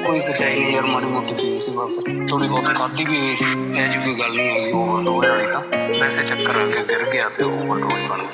कोई सच्चाई नहीं यार, माड़ी मोटी पी सी बस, थोड़ी बहुत खाधी भी हुई सी, ऐसी कोई गल नहीं है ओवरडोज वाली। तो वैसे चक्कर आ गया, गिर गया तो ओवरडोज बन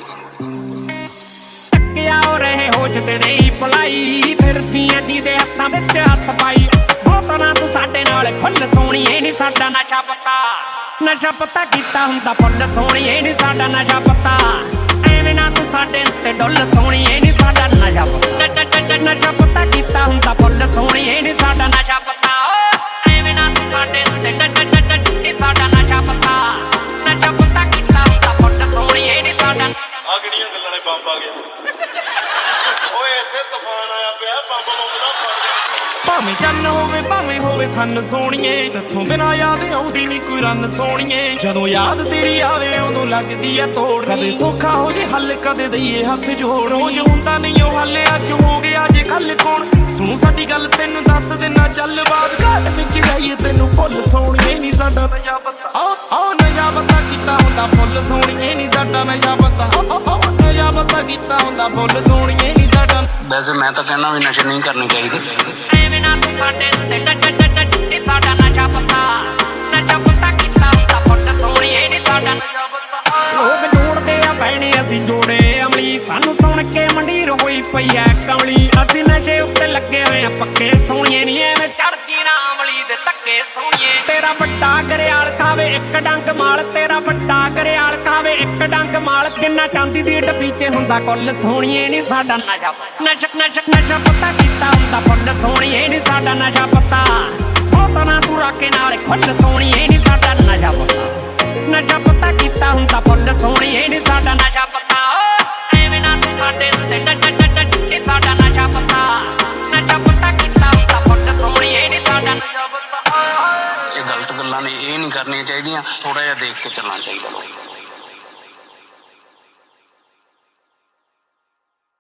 गई। हो रहे होश तेरे भलाई फिरदियां जीदे हत्थां विच हत्थ पाई, बोतना तू साडे नाल फुੱਲ सोहणीए नी साडा नशा पत्ता, नशा पत्ता कीता हुंदा फुੱਲ सोहणीए नी साडा नशा पत्ता, एवें ना तू साडे उत्ते डुੱਲ सोहणीए नी साडा नशा पत्ता, नशा पत्ता कीता हुंदा फुੱਲ सोहणीए नी साडा नशा पत्ता, एवें ना तू साडे उत्ते नी साडा नशा पत्ता, नशा पत्ता कीता हुंदा फुੱਲ सोहणीए नी साडा। आ किहड़ियां गल्लां ने बंब आ गया ओए इत्थे तूफान आया पिया बंब दा फड़ भावें चन्न होवे सन सोहणीए, तैथों बिना याद आउंदी नी कोई रन सोहणीए, जदों याद तेरी आवे उदों लगदी ऐ तोड़, कदे सौखा हो जे हल कदे दईए हत्थ जोड़, रोज हुंदा नहीं ओ हल अज हो गया जे कल कौन सुणू साडी गल तैनूं दस देना चल बात घाट विच जाईए तैनूं भुੱਲ सोहणीए नी साडा नशा पत्ता, ओ नशा पत्ता कीता हुंदा फुੱਲ सोहणीए नी साडा नशा पत्ता, नशा पत्ता कीता हुंदा फुੱਲ सोहणीए नी साडा। वैसे मैं तो कहना भी नशे नहीं करने चाहिए। एवें ना तू साडे उत्ते साडा नशा पत्ता, नशा पत्ता कीता हुंदा फुੱਲ सोहणीए नी साडा नशा पत्ता। लोग जोड़दे आ भैणे असीं जोड़े अमली, सानू सुण के मंडीर होई पई ऐ कमली, असीं नशे उत्ते लगे होए आ पक्के सोहणीए नी एवें चढ़दी ना अमली दे धक्के सोहणीए, तेरा वड्डा घरियाल खावे इक डंग माल, तेरा वड्डा घरियाल खावे इक डंग माल, जिन्ना चांदी दी डब्बी च हुंदा कुੱਲ सोहणीए नी साडा नशा नशा पत्ता कीता हुंदा फुੱਲ सोहणीए नी साडा नशा पत्ता, बोतना तू राके नाल खुੱਲ सोहणीए नी साडा नशा पत्ता, नशा पत्ता कीता हुंदा फुੱਲ सोहणीए नी साडा नशा पत्ता, एवें ना तू साडे उत्ते साडा नशा पत्ता, नशा पत्ता कीता हुंदा फुੱਲ सोहणीए नी साडा नशा पत्ता। ये गलत गल्लां ने ये नहीं करनियां चाहिए, थोड़ा जिहा देख के चलना चाहिए लोग।